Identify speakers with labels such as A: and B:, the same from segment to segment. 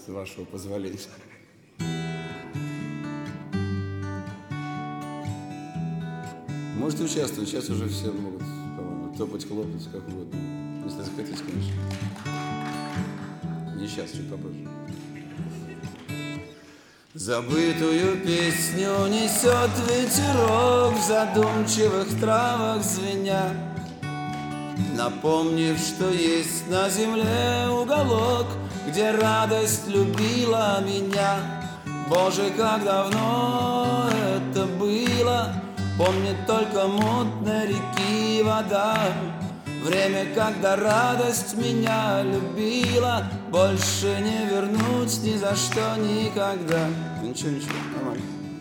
A: с вашего позволения. Можете участвовать, сейчас уже все могут, по-моему, топать, хлопать, как угодно. Если захотите, конечно. Не сейчас, чуть попозже. Забытую песню несет ветерок в задумчивых травах звеня, напомнив, что есть на земле уголок, где радость любила меня. Боже, как давно это было, помнит только мутной реки вода. Время, когда радость меня любила, больше не вернуть ни за что никогда. Ничего, нормально.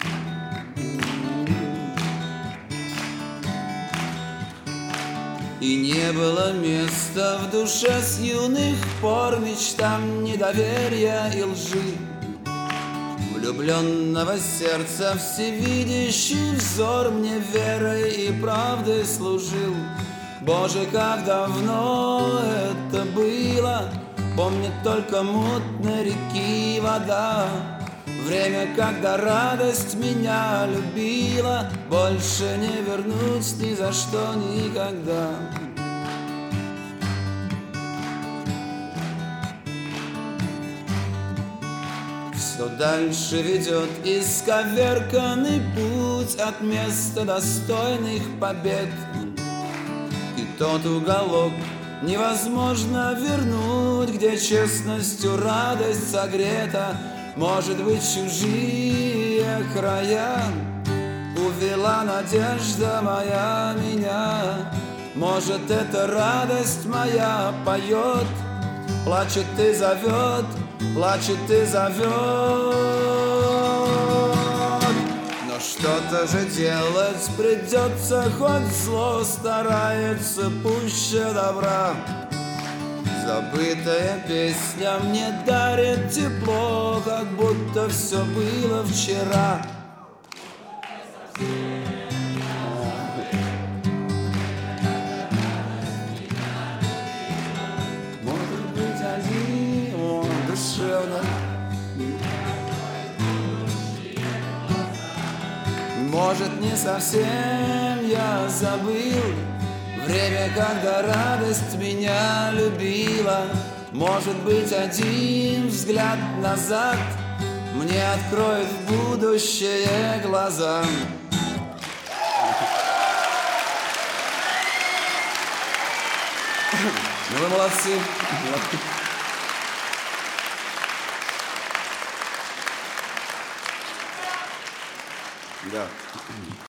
A: И не было места в душе с юных пор мечтам недоверия и лжи, влюбленного сердца всевидящий взор мне верой и правдой служил. Боже, как давно это было, помнит только мутной реки вода. Время, когда радость меня любила, больше не вернуть ни за что никогда. Все дальше ведет исковерканный путь от места достойных побед. И тот уголок невозможно вернуть, где честностью радость согрета. Может быть, чужие края увела надежда моя меня. Может, эта радость моя поет, плачет и зовет, плачет и зовет. Но что-то же делать придется, хоть зло старается пуще добра. Забытая песня мне дарит тепло, как будто все было вчера. Может быть, один душевно, может, не совсем я забыл время, когда радость меня любила. Может быть, один взгляд назад мне откроет в будущее глаза. Ну вы молодцы. Да.